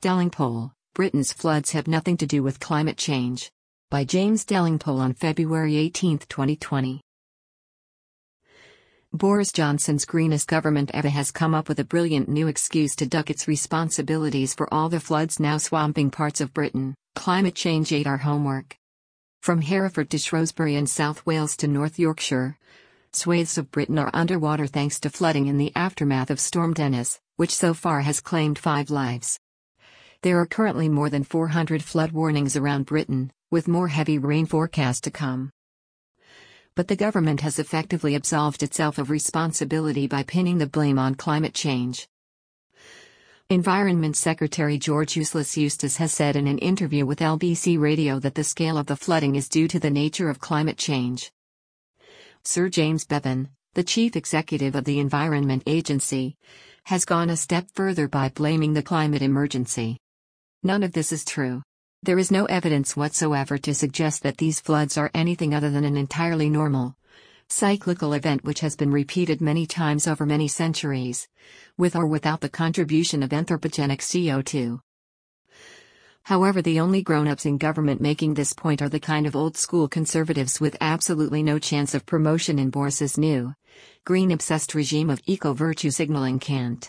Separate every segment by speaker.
Speaker 1: Delingpole, Britain's floods have nothing to do with climate change. By James Delingpole on February 18, 2020. Boris Johnson's greenest government ever has come up with a brilliant new excuse to duck its responsibilities for all the floods now swamping parts of Britain. Climate change ate our homework. From Hereford to Shrewsbury and South Wales to North Yorkshire, swathes of Britain are underwater thanks to flooding in the aftermath of Storm Dennis, which so far has claimed 5 lives. There are currently more than 400 flood warnings around Britain, with more heavy rain forecast to come. But the government has effectively absolved itself of responsibility by pinning the blame on climate change. Environment Secretary George Eustice has said in an interview with LBC Radio that the scale of the flooding is due to the nature of climate change. Sir James Bevan, the chief executive of the Environment Agency, has gone a step further by blaming the climate emergency. None of this is true. There is no evidence whatsoever to suggest that these floods are anything other than an entirely normal, cyclical event which has been repeated many times over many centuries, with or without the contribution of anthropogenic CO2. However, the only grown-ups in government making this point are the kind of old-school conservatives with absolutely no chance of promotion in Boris's new, green-obsessed regime of eco-virtue signaling cant.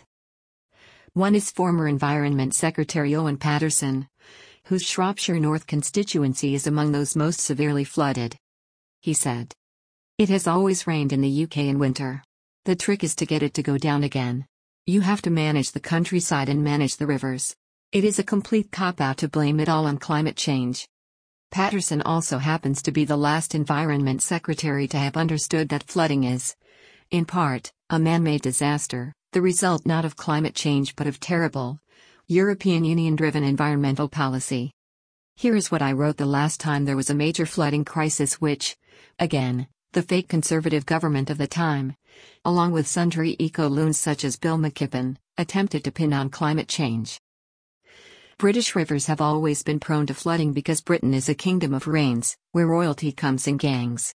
Speaker 1: One is former Environment Secretary Owen Paterson, whose Shropshire North constituency is among those most severely flooded. He said, "It has always rained in the UK in winter. The trick is to get it to go down again. You have to manage the countryside and manage the rivers. It is a complete cop-out to blame it all on climate change." Paterson also happens to be the last Environment Secretary to have understood that flooding is, in part, a man-made disaster, the result not of climate change but of terrible, European Union-driven environmental policy. Here is what I wrote the last time there was a major flooding crisis which, again, the fake conservative government of the time, along with sundry eco-loons such as Bill McKibben, attempted to pin on climate change. British rivers have always been prone to flooding because Britain is a kingdom of rains, where royalty comes in gangs.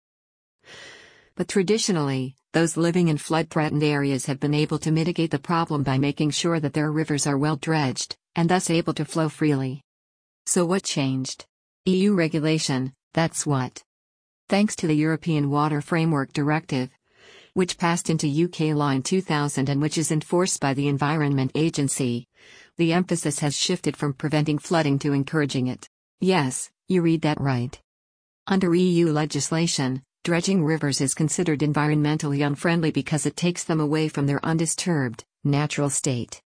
Speaker 1: But traditionally, those living in flood-threatened areas have been able to mitigate the problem by making sure that their rivers are well dredged, and thus able to flow freely. So what changed? EU regulation, that's what. Thanks to the European Water Framework Directive, which passed into UK law in 2000 and which is enforced by the Environment Agency, the emphasis has shifted from preventing flooding to encouraging it. Yes, you read that right. Under EU legislation, dredging rivers is considered environmentally unfriendly because it takes them away from their undisturbed, natural state.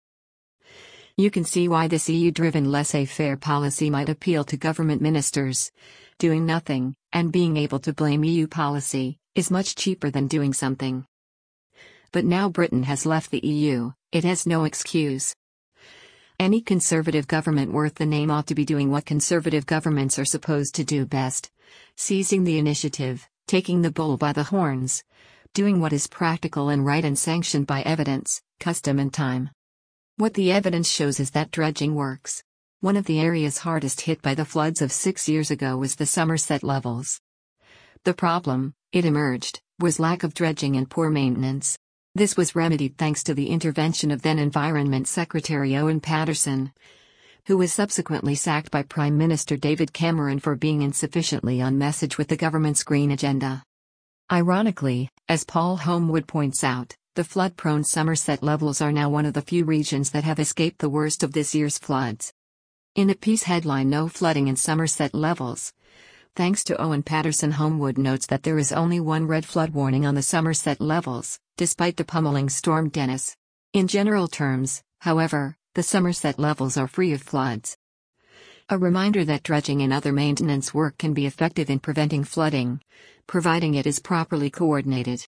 Speaker 1: You can see why this EU-driven laissez-faire policy might appeal to government ministers. Doing nothing, and being able to blame EU policy, is much cheaper than doing something. But now Britain has left the EU, it has no excuse. Any conservative government worth the name ought to be doing what conservative governments are supposed to do best: seizing the initiative, taking the bull by the horns, doing what is practical and right and sanctioned by evidence, custom and time. What the evidence shows is that dredging works. One of the areas hardest hit by the floods of 6 years ago was the Somerset Levels. The problem, it emerged, was lack of dredging and poor maintenance. This was remedied thanks to the intervention of then Environment Secretary Owen Paterson, who was subsequently sacked by Prime Minister David Cameron for being insufficiently on message with the government's green agenda. Ironically, as Paul Homewood points out, the flood-prone Somerset Levels are now one of the few regions that have escaped the worst of this year's floods. In a piece headline "No Flooding in Somerset Levels," thanks to Owen Paterson, Homewood notes that there is only one red flood warning on the Somerset Levels, despite the pummeling Storm Dennis. In general terms, however, the Somerset Levels are free of floods. A reminder that dredging and other maintenance work can be effective in preventing flooding, providing it is properly coordinated.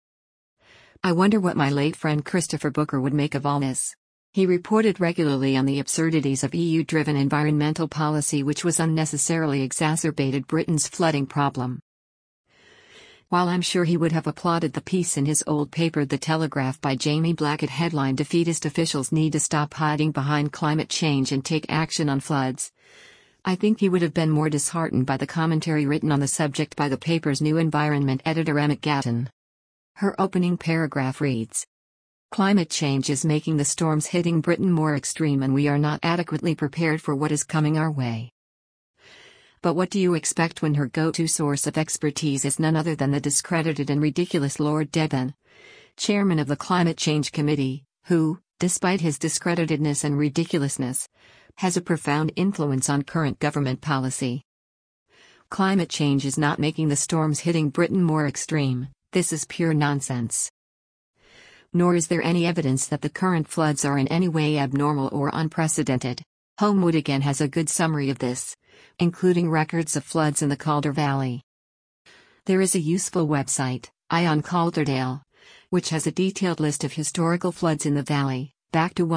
Speaker 1: I wonder what my late friend Christopher Booker would make of all this. He reported regularly on the absurdities of EU-driven environmental policy which was unnecessarily exacerbated Britain's flooding problem. While I'm sure he would have applauded the piece in his old paper The Telegraph by Jamie Blackett headline "Defeatist officials need to stop hiding behind climate change and take action on floods," I think he would have been more disheartened by the commentary written on the subject by the paper's new environment editor Emmet Gatton. Her opening paragraph reads, Climate change is making the storms hitting Britain more extreme, and we are not adequately prepared for what is coming our way. But what do you expect when her go-to source of expertise is none other than the discredited and ridiculous Lord Deben, chairman of the Climate Change Committee, who, despite his discreditedness and ridiculousness, has a profound influence on current government policy. Climate change is not making the storms hitting Britain more extreme. This is pure nonsense. Nor is there any evidence that the current floods are in any way abnormal or unprecedented. Homewood again has a good summary of this, including records of floods in the Calder Valley. There is a useful website, Eye on Calderdale, which has a detailed list of historical floods in the valley, back to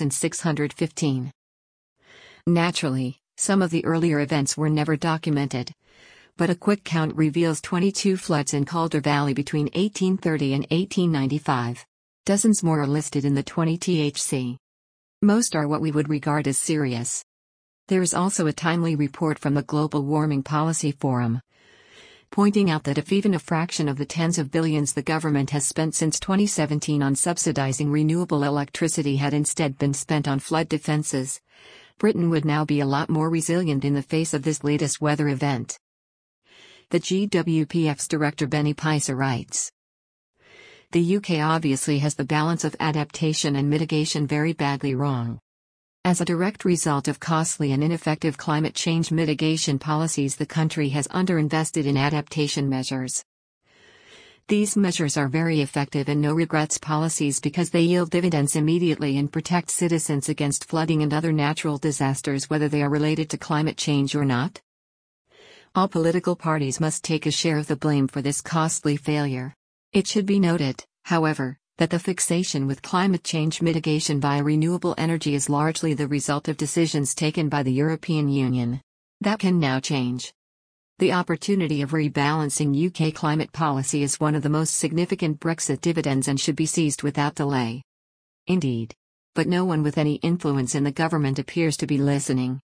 Speaker 1: 1615. Naturally, some of the earlier events were never documented, but a quick count reveals 22 floods in Calder Valley between 1830 and 1895. Dozens more are listed in the 20THC. Most are what we would regard as serious. There is also a timely report from the Global Warming Policy Forum, pointing out that if even a fraction of the tens of billions the government has spent since 2017 on subsidizing renewable electricity had instead been spent on flood defenses, Britain would now be a lot more resilient in the face of this latest weather event. The GWPF's director Benny Pisa writes, "The UK obviously has the balance of adaptation and mitigation very badly wrong. As a direct result of costly and ineffective climate change mitigation policies, the country has underinvested in adaptation measures. These measures are very effective and no-regrets policies because they yield dividends immediately and protect citizens against flooding and other natural disasters, whether they are related to climate change or not. All political parties must take a share of the blame for this costly failure. It should be noted, however, that the fixation with climate change mitigation via renewable energy is largely the result of decisions taken by the European Union. That can now change. The opportunity of rebalancing UK climate policy is one of the most significant Brexit dividends and should be seized without delay." Indeed. But no one with any influence in the government appears to be listening.